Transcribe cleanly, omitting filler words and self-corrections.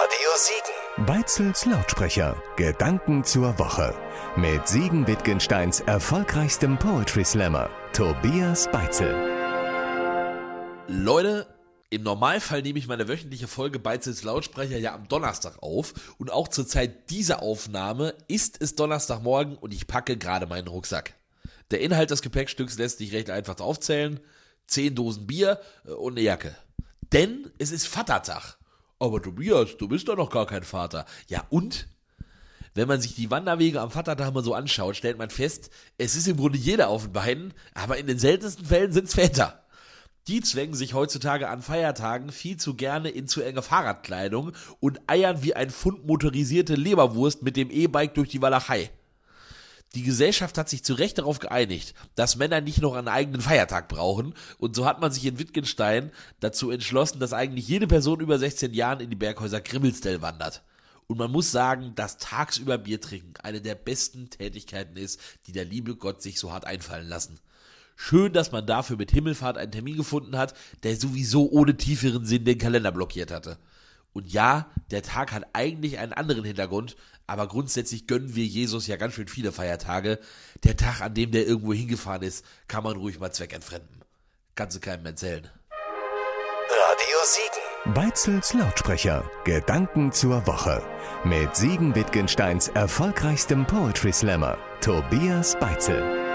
Radio Siegen. Beitzels Lautsprecher. Gedanken zur Woche. Mit Siegen Wittgensteins erfolgreichstem Poetry Slammer, Tobias Beitzel. Leute, im Normalfall nehme ich meine wöchentliche Folge Beitzels Lautsprecher ja am Donnerstag auf. Und auch zur Zeit dieser Aufnahme ist es Donnerstagmorgen und ich packe gerade meinen Rucksack. Der Inhalt des Gepäckstücks lässt sich recht einfach aufzählen. 10 Dosen Bier und eine Jacke. Denn es ist Vatertag. Aber Tobias, du bist doch noch gar kein Vater. Ja und? Wenn man sich die Wanderwege am Vatertag mal so anschaut, stellt man fest, es ist im Grunde jeder auf den Beinen, aber in den seltensten Fällen sind's Väter. Die zwängen sich heutzutage an Feiertagen viel zu gerne in zu enge Fahrradkleidung und eiern wie ein Pfund motorisierte Leberwurst mit dem E-Bike durch die Walachei. Die Gesellschaft hat sich zu Recht darauf geeinigt, dass Männer nicht noch einen eigenen Feiertag brauchen, und so hat man sich in Wittgenstein dazu entschlossen, dass eigentlich jede Person über 16 Jahren in die Berghäuser Grimmelstell wandert. Und man muss sagen, dass tagsüber Bier trinken eine der besten Tätigkeiten ist, die der liebe Gott sich so hat einfallen lassen. Schön, dass man dafür mit Himmelfahrt einen Termin gefunden hat, der sowieso ohne tieferen Sinn den Kalender blockiert hatte. Und ja, der Tag hat eigentlich einen anderen Hintergrund, aber grundsätzlich gönnen wir Jesus ja ganz schön viele Feiertage. Der Tag, an dem der irgendwo hingefahren ist, kann man ruhig mal zweckentfremden. Kannst du keinem erzählen. Radio Siegen. Beitzels Lautsprecher. Gedanken zur Woche. Mit Siegen Wittgensteins erfolgreichstem Poetry Slammer, Tobias Beitzel.